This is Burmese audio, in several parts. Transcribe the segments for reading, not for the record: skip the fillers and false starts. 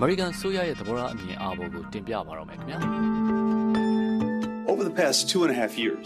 American ဆိုရရဲ့သဘောထားအမြင်အာဘော်ကိုတင်ပြပါတော့မယ်ခင်ဗျာ Over the past 2.5 years,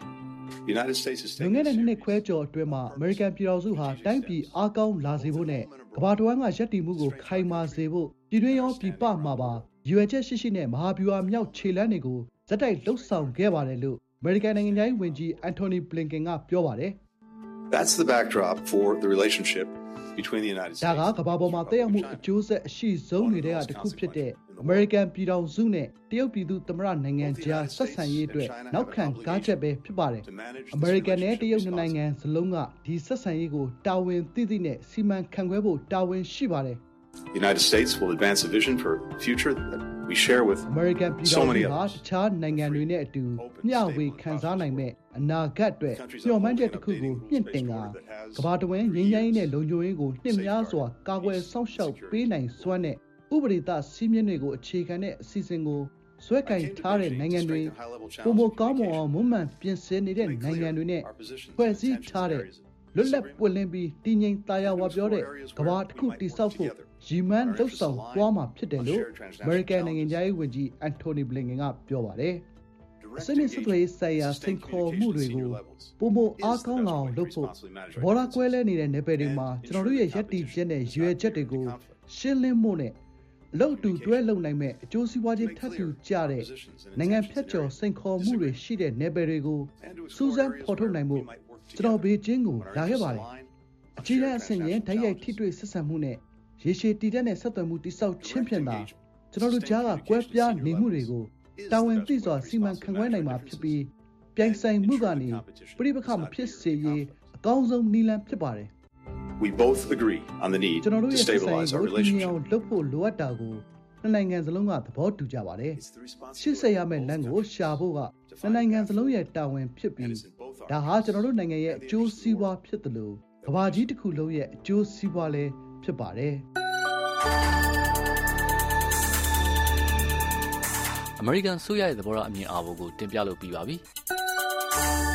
the United States has taken နိုင်ငံနဲ့နှစ်ခွဲကျော်အတွင်းမှာ American ပြည်တော်စုဟာတိုင်းပြည်အားကောင်းလာစေဖို့နဲ့ကမ္ဘာတစ်ဝန်းကရပ်တည်မှုကိုခိုင်မာစေဖို့ပြည်တွင်းရောပြည်ပမှာပါရွေချက်ရှိရှိနဲ့မဟာဗျူဟာမြောက်ခြေလှမ်းတွေကိုဇက်တိုက်လှုပ်ဆောင်ခဲ့ပါတယ်လို့ American နိုင်ငံသားဝန်ကြီး Antony Blinken ကပြောပါတယ် That's the backdrop for the relationship between the United States. ဒါကကမ္ဘာပေါ်မှာတက်ရောက်မှုအကျိုးဆက်အရှိဆုံးတွေကတစ်ခုဖြစ်တဲ့ American ပြည်တော်စုနဲ့တရုတ်ပြည်သူသမ္မတနိုင်ငံကြားဆက်ဆံရေးအတွက်နောက်ခံကားချက်ပဲဖြစ်ပါတယ် American နဲ့တရုတ်နိုင်ငံစလုံးကဒီဆက်ဆံရေးကိုတာဝန်သိသိနဲ့စီမံခန့်ခွဲဖို့တာဝန်ရှိပါတယ် The United States will advance a vision for the future that we share with so many others. တခြားနိုင်ငံတွေနဲ့အတူမျှဝေခံစားနိုင်မဲ့အနာဂတ်အတွက်ညှော်မှန်းချက်တစ်ခုကိုမြင့်တင်ကကမ္ဘာတဝန်းငြိမ်းချမ်းရေးနဲ့လုံခြုံရေးကိုနှစ်များစွာကာကွယ်စောင့်ရှောက်ပေးနိုင်စွမ်းတဲ့ဥပဒေသစည်းမျဉ်းတွေကိုအခြေခံတဲ့အစီအစဉ်ကိုဆွဲကင်ထားတဲ့နိုင်ငံတွေပုံမကောင်းမွန်အောင်မွမ်းမံပြင်ဆင်နေတဲ့နိုင်ငံတွေနဲ့ဖွဲ့စည်းထားတဲ့လွတ်လပ်ပွင့်လင်းပြီးတည်ငြိမ်သာယာဝပြောတဲ့ကမ္ဘာတစ်ခုတည်ဆောက်ဖို့ရည်မှန်းလှုပ်ဆောင်သွားမှာဖြစ်တယ်လို့ American နိုင်ငံသားဝန်ကြီး Antony Blinken ကပြောပါတယ်။အစနစ်စစ်သွေးဆိုင်ရာစိန်ခေါ်မှုတွေကိုပုံမအားကောင်းအောင်လုပ်ဖို့ဘောလာကွဲလဲနေတဲ့နယ်ပယ်တွေမှာကျွန်တော်တို့ရဲ့ရည်တည်ချက်နဲ့ရွေချက်တွေကိုရှင်းလင်းမှုနဲ့အလုပ်တူတွဲလုံနိုင်မဲ့အကျိုးစီးပွားချင်းထပ်တူကြတဲ့နိုင်ငံဖြတ်ကျော်စိန်ခေါ်မှုတွေရှိတဲ့နယ်ပယ်တွေကိုစူးစမ်းဖော်ထုတ်နိုင်မှုကျွန်တော်ဘေကျင်းကိုလာခဲ့ပါတယ်။အကြီးအကျယ်ရဲ့ဓာတ်ရိုက်ထိတွေ့ဆက်ဆံမှုနဲ့ရေရှည်တည်တဲ့ဆက်သွယ်မှုတိစောက်ချင်းဖြင့်သာကျွန်တော်တို့ကြားကကွဲပြားနေမှုတွေကိုတာဝန်သိစွာစီမံခန့်ခွဲနိုင်မှာဖြစ်ပြီးပြိုင်ဆိုင်မှုကနေပြိပခမဖြစ်စေရေးအကောင်းဆုံးနည်းလမ်းဖြစ်ပါတယ် We both agree on the need to stabilize our relationship. လုပ်ဖို့လိုအပ်တာကိုနှစ်နိုင်ငံစလုံးကသဘောတူကြပါတယ်ရှေ့ဆက်ရမယ့်လမ်းကိုရှာဖို့ကနှစ်နိုင်ငံစလုံးရဲ့တာဝန်ဖြစ်ပြီးဒါဟာကျွန်တော်တို့နိုင်ငံရဲ့အကျိုးစီးပွားဖြစ်တယ်လို့ကမ္ဘာကြီးတစ်ခုလုံးရဲ့အကျိုးစီးပွားလည်းဖြစ်ပါတယ် American ဆိုရရဲ့သဘောထားအမြင်အာဘော်ကိုတင်ပြလို့ပြီးပါပြီ